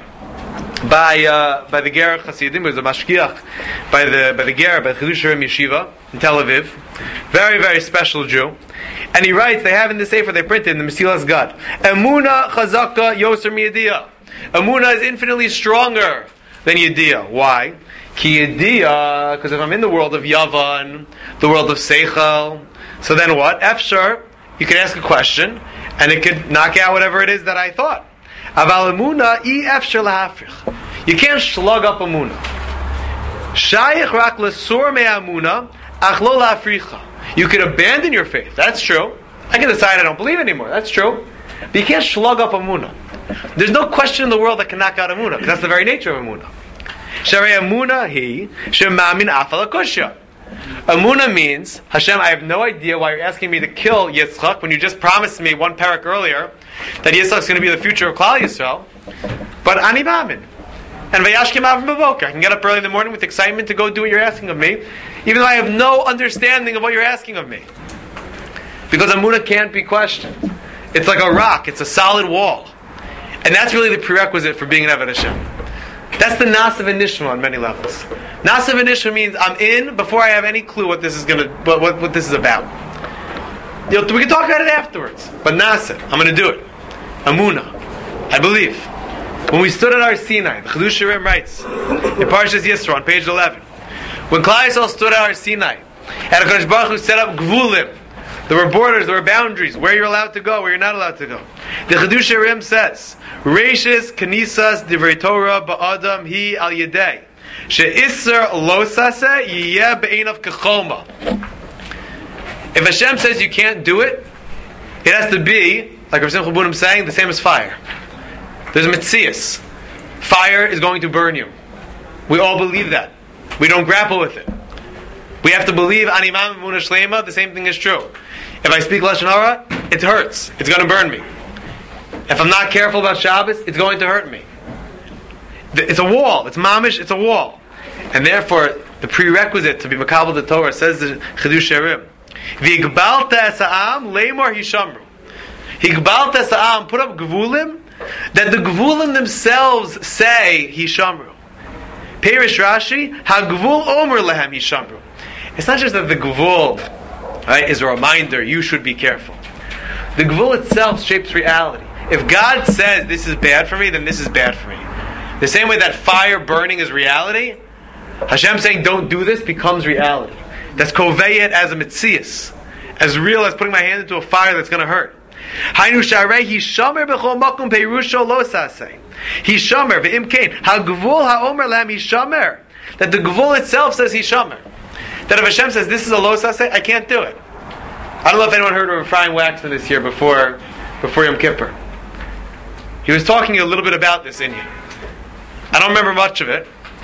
by uh, by the Ger Hasidim. He was a mashkiach by the by the Ger, by the Chidush Harim Yeshiva in Tel Aviv. Very, very special Jew. And he writes, they have in the Sefer, they printed in the Mesilas Gad, Emuna chazaka yoser miyadiyah. Emuna is infinitely stronger than Yediyah. Why? Ki Yediyah, because if I'm in the world of Yavan, the world of Seichel, so then what? Efshar, you can ask a question, and it could knock out whatever it is that I thought. Aval Emuna, I efshar lahafrich. You can't slug up Emuna. Shayich rak lesur me'amuna, ach lo lahafricha. You could abandon your faith. That's true. I can decide I don't believe anymore. That's true. But you can't slug up Amunah. There's no question in the world that can knock out Amunah, because that's the very nature of Amunah. Sharei Amunah hi shemamin afal akushya. Amunah means, Hashem, I have no idea why you're asking me to kill Yitzchak when you just promised me one parak earlier that Yitzchak is going to be the future of Klal Yisrael. But ani mamin. And vayashkim avim b'boker. I can get up early in the morning with excitement to go do what you're asking of me, even though I have no understanding of what you're asking of me. Because Amunah can't be questioned. It's like a rock. It's a solid wall. And that's really the prerequisite for being an Eved Hashem. That's the Nasav Nishma on many levels. Nasav Nishma means I'm in before I have any clue what this is going to, what, what, what this is about. You know, we can talk about it afterwards. But Nasav, I'm going to do it. Amunah. I believe. When we stood at our Sinai, the Chidush Harim writes in Parshas Yisro on page eleven, when Klal Yisrael stood at our Sinai, and HaKadosh Baruch Hu set up gvulim, there were borders, there were boundaries, where you're allowed to go, where you're not allowed to go. The Chidush Harim says, Reishis Kenisas Divrei Torah Ba'adam Hi Al Yedei She'isser Lo Saseh Yiyeh Be'einav Kechoma. If Hashem says you can't do it, it has to be, like Rav Simcha Bunim saying, the same as fire. There's a mitzias. Fire is going to burn you. We all believe that. We don't grapple with it. We have to believe Animam Emunah Shlema, the same thing is true. If I speak Lashon Hara, it hurts. It's going to burn me. If I'm not careful about Shabbos, it's going to hurt me. It's a wall. It's mamish, it's a wall. And therefore, the prerequisite to be Makabel the Torah, says the Chidush Harim, V'igbalta es ha'am leimor hishamru. Higbalta es ha'am, put up gvulim, that the gvulim themselves say hishamru. Perish Rashi, ha-gvul omer lehem hishamru. It's not just that the gvul, right, is a reminder you should be careful. The gvul itself shapes reality. If God says this is bad for me, then this is bad for me. The same way that fire burning is reality, Hashem saying don't do this becomes reality. That's koveyet as a mitzias, as real as putting my hand into a fire that's going to hurt. Hainu sharei hishamer b'chol makom peirusho lo saseh. Hishamer v'im kain hagvul haomer lam hishamer. That the gvul itself says hishamer. That if Hashem says this is a lo saseh, I can't do it. I don't know if anyone heard of Ephraim Waxman this year before before Yom Kippur. He was talking a little bit about this in here. I don't remember much of it.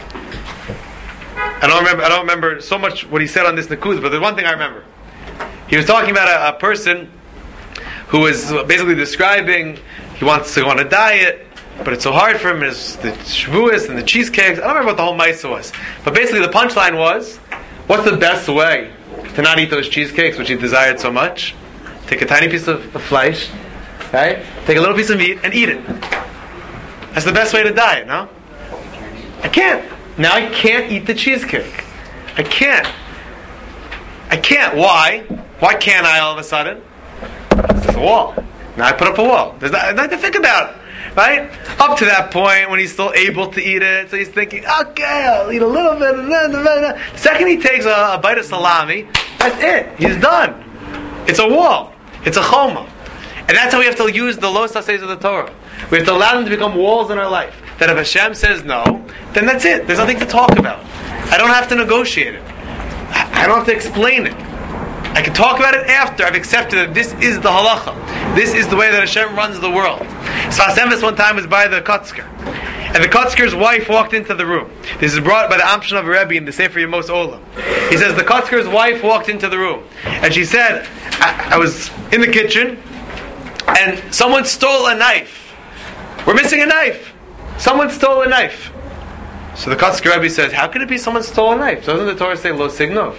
I don't remember. I don't remember so much what he said on this Nakud, but there's one thing I remember. He was talking about a, a person who was basically describing he wants to go on a diet, but it's so hard for him. Is the shvuas and the cheesecakes. I don't remember what the whole maisa was, but basically the punchline was, what's the best way to not eat those cheesecakes which he desired so much? Take a tiny piece of, of flesh, right? Take a little piece of meat and eat it. That's the best way to diet, no? I can't. Now I can't eat the cheesecake. I can't. I can't. Why? Why can't I all of a sudden? There's a wall. Now I put up a wall. There's not, nothing to think about. Right? Up to that point when he's still able to eat it, so he's thinking, okay, I'll eat a little bit. The second he takes a, a bite of salami, that's it. He's done. It's a wall. It's a choma. And that's how we have to use the Lo Saseh of the Torah. We have to allow them to become walls in our life. That if Hashem says no, then that's it. There's nothing to talk about. I don't have to negotiate it. I don't have to explain it. I can talk about it after I've accepted that this is the halacha. This is the way that Hashem runs the world. Sfas Emes one time was by the Kotzker. And the Kotzker's wife walked into the room. This is brought by the Amshon of a Rebbe in the Sefer Yemos Olam. He says the Kotzker's wife walked into the room. And she said, I, I was in the kitchen and someone stole a knife. We're missing a knife. Someone stole a knife. So the Kotzker Rebbe says, how could it be someone stole a knife? Doesn't the Torah say lo signov?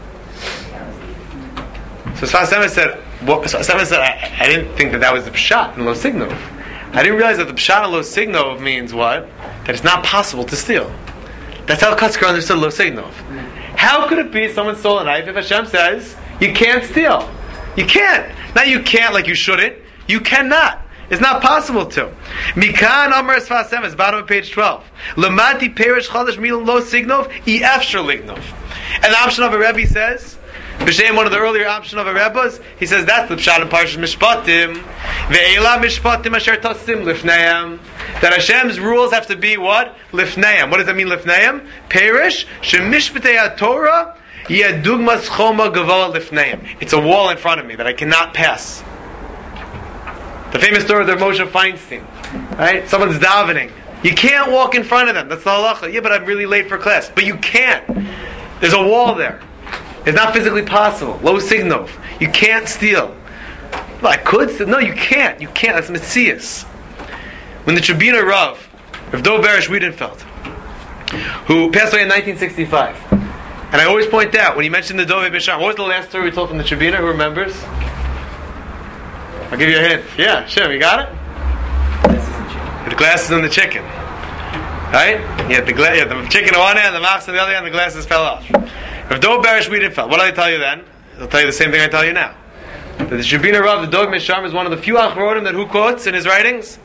So Sfas Emes said, well, Sfas Emes said, I, I didn't think that that was the pshat in lo signov. I didn't realize that the pshat in lo signov means what? That it's not possible to steal. That's how Kotzker understood lo signov. How could it be someone stole a knife if Hashem says you can't steal? You can't. Not you can't like you shouldn't. You cannot. It's not possible to. Mikan Amar Sfas Emes, bottom of page twelve. Lamati perish chadash milam lo signov i efshar lignov. And the Amshon of a Rebbe says, B'Shem, one of the earlier Amshon of a Rebbe's, he says that's the pshat in Parshas Mishpatim. Ve'ela Mishpatim asher tasim lifneim. That Hashem's rules have to be what? Lifneim. What does that mean, lifneim? Perish shemishpatei HaTorah yedugmas choma gavoa lifneim. It's a wall in front of me that I cannot pass. The famous story of the Moshe Feinstein. Right? Someone's davening. You can't walk in front of them. That's the halacha. Yeah, but I'm really late for class. But you can't. There's a wall there. It's not physically possible. Lo signov. You can't steal. Well, I could steal. No, you can't. You can't. That's Metzias. When the Tribuna Rav, Rav Dov Berish Wiedenfeld, who passed away in nineteen sixty-five, and I always point out, when he mentioned the Dovei Bisham, what was the last story we told from the Tribuna? Who remembers? I'll give you a hint. Yeah, sure, you got it? The glasses and the chicken. Right? You had the, gla- you had the chicken on one hand, the machs on the other hand, the glasses fell off. Rav Dov Berish Wiedenfeld, what did I tell you then? I'll tell you the same thing I tell you now. That the Tribuna Rav, the Dov Misham, is one of the few achronim that who quotes in his writings?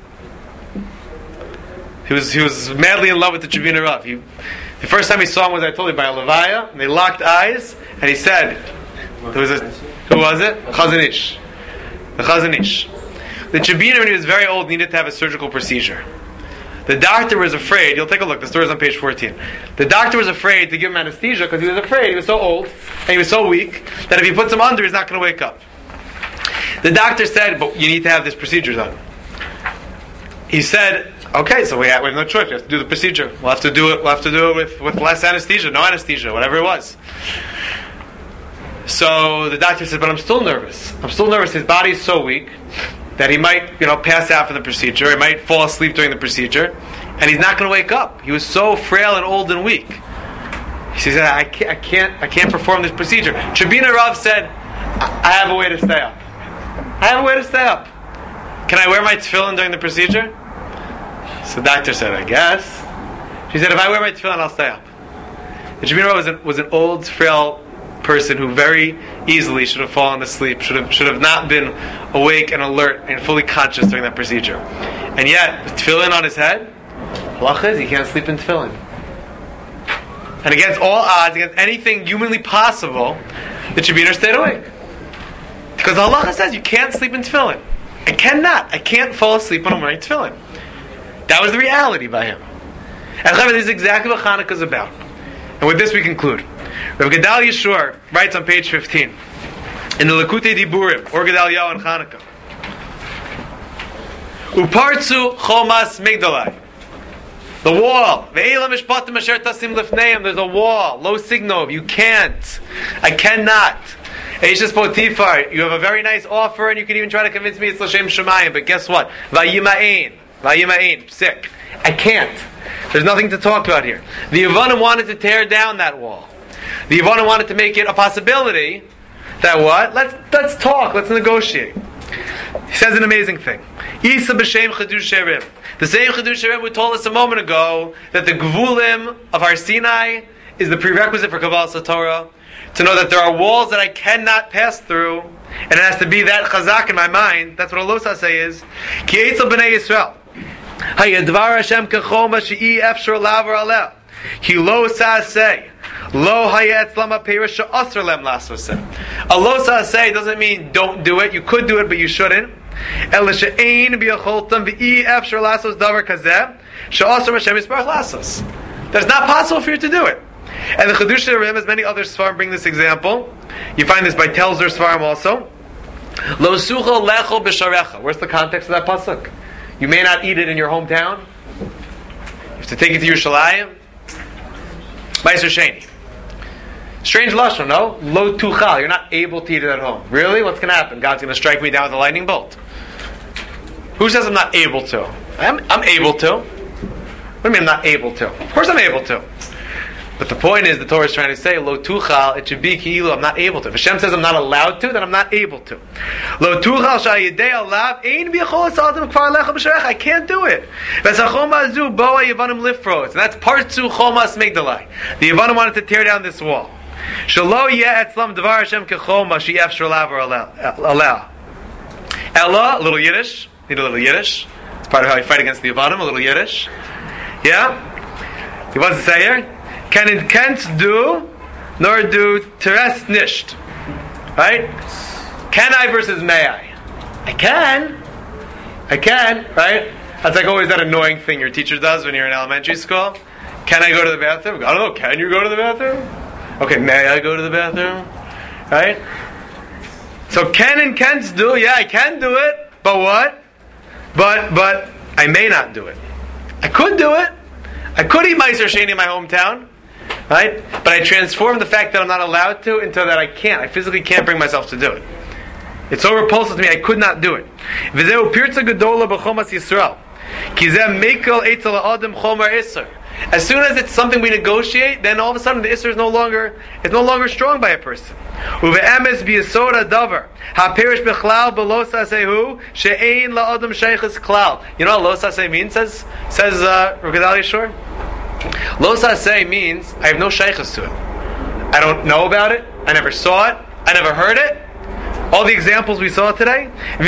He was he was madly in love with the Tribuna Rav. He, the first time he saw him was, I told you, by a Levaya, and they locked eyes, and he said, there was a, who was it? Chazon Ish. The Chazon Ish. The Tribuna, when he was very old, needed to have a surgical procedure. The doctor was afraid, you'll take a look, the story's on page fourteen. The doctor was afraid to give him anesthesia because he was afraid, he was so old, and he was so weak, that if he puts him under, he's not going to wake up. The doctor said, but you need to have this procedure done. He said, okay, so we have, we have no choice, we have to do the procedure. We'll have to do it, we'll have to do it with, with less anesthesia, no anesthesia, whatever it was. So the doctor said, but I'm still nervous. I'm still nervous, his body's so weak that he might, you know, pass out for the procedure. He might fall asleep during the procedure, and he's not going to wake up. He was so frail and old and weak. He said, "I can't, I can't, I can't perform this procedure." Tribuna Rav said, "I have a way to stay up. I have a way to stay up. Can I wear my tefillin during the procedure?" So the doctor said, "I guess." She said, "If I wear my tefillin, I'll stay up." The Tribuna Rav was an, was an old, frail person who very easily should have fallen asleep, should have should have not been awake and alert and fully conscious during that procedure. And yet, with tefillin on his head, halach is he can't sleep in tefillin. And against all odds, against anything humanly possible, the Tribuna stayed awake. Because the halacha says you can't sleep in tefillin. I cannot. I can't fall asleep when I'm wearing tefillin. That was the reality by him. And this is exactly what Hanukkah is about. And with this we conclude. Rav Gedal Yeshua writes on page fifteen in the Likutei Diburim, or Gedaliyahu and Chanukah, Upartzu Chomas Migdalai. The wall. Ve'ela mishpatim asher tasim lifneim. There's a wall. Lo signov. You can't. I cannot. Eishes Potifar. You have a very nice offer, and you can even try to convince me it's l'shem shemayim. But guess what? Vayima'ein. Vayima'ein. Sick. I can't. There's nothing to talk about here. The Yevanim wanted to tear down that wall. The Yevanim wanted to make it a possibility that what? Let's let's talk. Let's negotiate. He says an amazing thing. Isa b'shem Chedush Sherim. The same Chedush Sherim who told us a moment ago that the Gvulim of Har Sinai is the prerequisite for Kabbalas Torah. To know that there are walls that I cannot pass through, and it has to be that chazak in my mind. That's what a lo saseh is. Ki eitzel b'nei Yisrael. Hayadvar Hashem kechoma she'i efshor lavar aleh. Ki lo saseh. Lo hayetz lama perish she'asr lem lasoseh. A lo saseh doesn't mean don't do it. You could do it, but you shouldn't. El she'ein b'yacholtam v'i efshor lasos davar kazeh she'asr Hashem yisparach lasos. That's not possible for you to do it. And the Chedusha Rebbe, as many other Sfarim bring this example. You find this by Telzer Sfarim also. Lo sucho lecho b'sharecha. Where's the context of that pasuk? You may not eat it in your hometown. You have to take it to Yerushalayim. Ma'aser Sheni. Strange lashon, no? Lo tuchal. You're not able to eat it at home. Really? What's going to happen? God's going to strike me down with a lightning bolt. Who says I'm not able to? I'm, I'm able to. What do you mean I'm not able to? Of course I'm able to. But the point is, the Torah is trying to say, Lo tuchal, it should be ki'ilu, I'm not able to. If Hashem says I'm not allowed to, then I'm not able to. Lo tuchal sha'yidei alav, ein b'yachol esaltem kfar alecha b'sharech, I can't do it. V'sachoma azu boa yevanim lifros. And that's part two chomas migdalai. The Yevanim wanted to tear down this wall. Shalo yeh etzlam devar Hashem kechoma she'ef sh'olav or aleh. Ella, a little Yiddish. Need a little Yiddish. It's part of how you fight against the Yevanim, a little Yiddish. Yeah? He wants to say here, can it can't do, nor do teres nisht. Right? Can I versus may I? I can. I can, right? That's like always that annoying thing your teacher does when you're in elementary school. Can I go to the bathroom? I don't know, can you go to the bathroom? Okay, may I go to the bathroom? Right? So can and can't do, yeah, I can do it, but what? But, but, I may not do it. I could do it. I could eat Ma'aser Sheni in my hometown. Right? But I transform the fact that I'm not allowed to into that I can't. I physically can't bring myself to do it. It's so repulsive to me, I could not do it. As soon as it's something we negotiate, then all of a sudden the isser is no longer it's no longer strong by a person. You know what lo saseh means? Says says uh, Rav Gedalia Shor. Lo saseh means I have no shaykhs to it. I don't know about it. I never saw it. I never heard it. All the examples we saw today.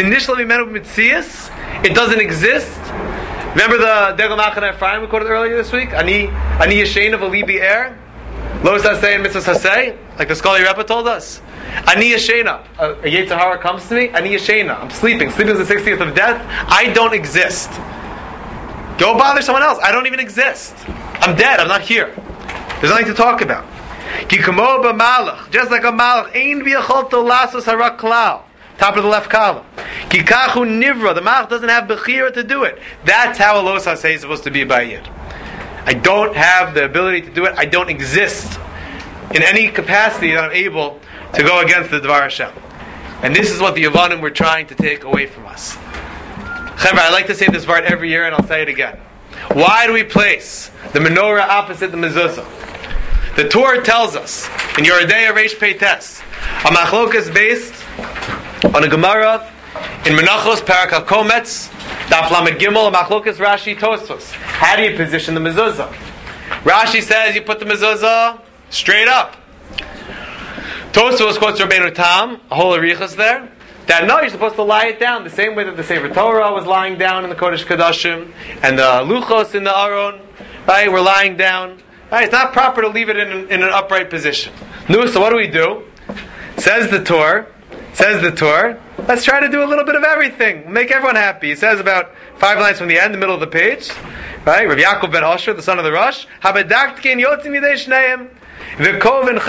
It doesn't exist. Remember the Degel Machaneh Ephraim we quoted earlier this week? Ani Ani Yashein of Alibi Air. Lo saseh and mitzvah saseh, like the Scholar Rebbe told us. Ani Yashena. A, a Yetzer Hara comes to me. Ani Yashena. I'm sleeping. Sleeping is the sixtieth of death. I don't exist. Go bother someone else. I don't even exist. I'm dead. I'm not here. There's nothing to talk about. Ki kamo b'malach, just like a malach, ein b'yachol to lasos harak klal. Top of the left column. Ki kachu nivra. The malach doesn't have bechira to do it. That's how a lo saseh is supposed to be by yid. I don't have the ability to do it. I don't exist in any capacity that I'm able to go against the Dvar Hashem. And this is what the Yevanim were trying to take away from us. Chevra, I like to say this part every year, and I'll say it again. Why do we place the menorah opposite the mezuzah? The Torah tells us in Yoredeya Reish Peites, a machlok is based on a Gemara in Menachos Parak HaKometz, Daf Lamed Gimel, a machlok is Rashi Tosfos. How do you position the mezuzah? Rashi says you put the mezuzah straight up. Tosfos quotes Rabbeinu Tam, a whole arichas there, that no, you're supposed to lie it down the same way that the Sefer Torah was lying down in the Kodesh Kodashim, and the Luchos in the Aron, right, were lying down. Right, it's not proper to leave it in, in an upright position. No, so what do we do? Says the Torah, says the Torah, let's try to do a little bit of everything. Make everyone happy. It says about five lines from the end, the middle of the page, right, Rav Yaakov ben Asher, the son of the Rosh, Habedaktkin yotzim yidei shneim. You put the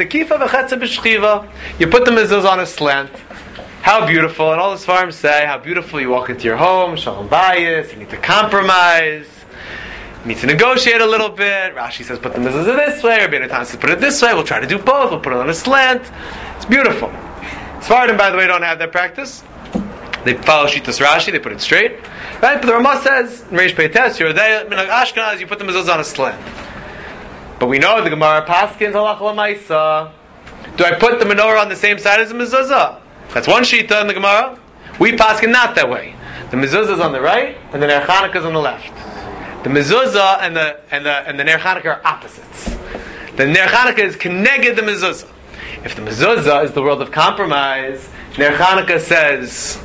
mezuzah on a slant. How beautiful, and all the farms say how beautiful you walk into your home, shalom bayis, you need to compromise, you need to negotiate a little bit. Rashi says put the mezuzah this way, Rabbeinu Tam says put it this way, we'll try to do both, we'll put it on a slant. It's beautiful. Sfardim, by the way, don't have that practice. They follow Shittas Rashi, they put it straight. Right? But the Ramah says, in Reish Peites, Yoredeya, Minhag Ashkenaz, you put the mezuzah on a slant. But we know the Gemara Paskins halach l'maisa. Do I put the menorah on the same side as the mezuzah? That's one shita in the Gemara. We paskin not that way. The mezuzah is on the right, and the Ner Chanukah is on the left. The mezuzah and the and the and the Ner Chanukah are opposites. The Ner Chanukah is Keneged the Mezuzah. If the Mezuzah is the world of compromise, Ner Chanukah says,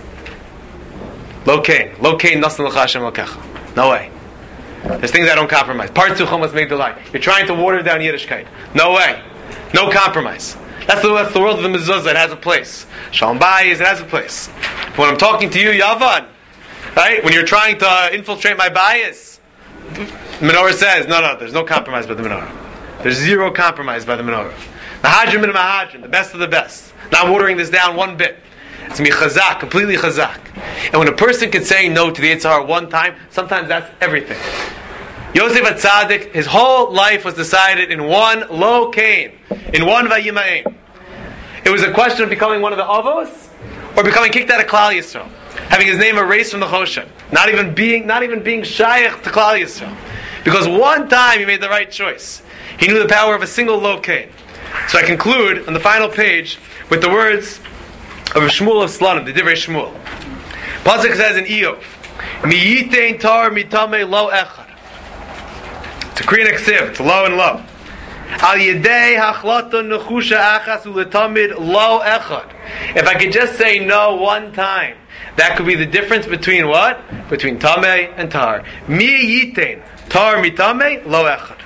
Lo kain, lo kain nasan l'cha Hashem Elokecha. No way. There's things I don't compromise. Partzuchom must make the light. You're trying to water down Yiddishkeit. No way. No compromise. That's the, that's the world of the Mezuzah. It has a place. Shalom Bayis, it has a place. But when I'm talking to you, Yavan, right? When you're trying to infiltrate my bias, the menorah says, no, no, there's no compromise by the menorah. There's zero compromise by the menorah. Mahadrim and Mahadrim, the best of the best. Not watering this down one bit. It's me chazak, completely chazak. And when a person can say no to the Yetzer Hara one time, sometimes that's everything. Yosef HaTzadik, his whole life was decided in one lo kain, in one vayima'im. It was a question of becoming one of the avos, or becoming kicked out of Klal Yisrael, having his name erased from the Choshen, not even being, not even being shaykh to Klal Yisrael, because one time he made the right choice. He knew the power of a single lo kain. So I conclude on the final page with the words of Shmuel of Slanim, the Divrei Shmuel. Pasuk says in Iyov, Mi yitein tar mitame lo echad. It's a Korean eksiv, it's low and low. Al yedei hachlata nechusha achas uletamid lo echad. If I could just say no one time, that could be the difference between what? Between tameh and tar. Mi yitein tar mitame lo echad.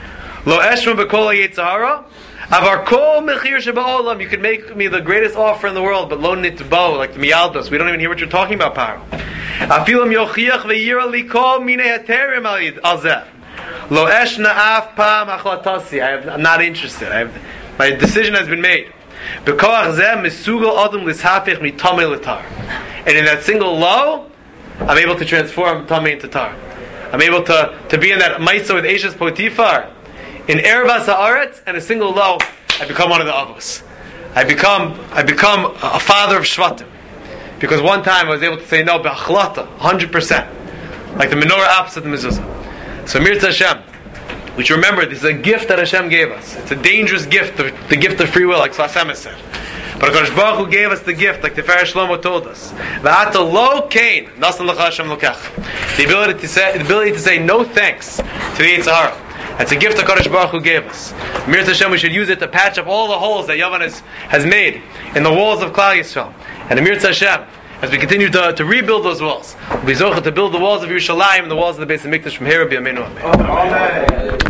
Lo eshma b'kol Yetzer Hara. Avar kol mechir sheba'olam. You could make me the greatest offer in the world, but lo nitbo, like the mialdos. We don't even hear what you're talking about, Paro. Afilam yochiach ve'yira li kol minei haterim al zeh. Lo eshna af pam achlatasi. I'm not interested. I have, my decision has been made. B'koach zeh misugal adam lishafich mitamei letar. And in that single lo, I'm able to transform tamei into tar. I'm able to, to be in that maisa with Eishes Potifar. In Erevas Haaretz and a single lo, I become one of the avos. I become I become a father of Shvatim. Because one time I was able to say no, be'achlata, one hundred percent. Like the menorah opposite the mezuzah. So Mirza Hashem, which remember, this is a gift that Hashem gave us. It's a dangerous gift, the, the gift of free will, like Slasem said. But HaKadosh Baruch Hu gave us the gift, like the Tiferes Shlomo told us. V'ata lo kain, nasan l'cha Hashem Elokecha. The ability to say, the ability to say no thanks to the Yetzer Hara. That's a gift that HaKadosh Baruch Hu gave us. Mirza Hashem, we should use it to patch up all the holes that Yavan has, has made in the walls of Klal Yisrael. And Mirza Hashem, as we continue to, to rebuild those walls, we'll be zocheh to build the walls of Yerushalayim and the walls of the Beis HaMikdash from here. Amen.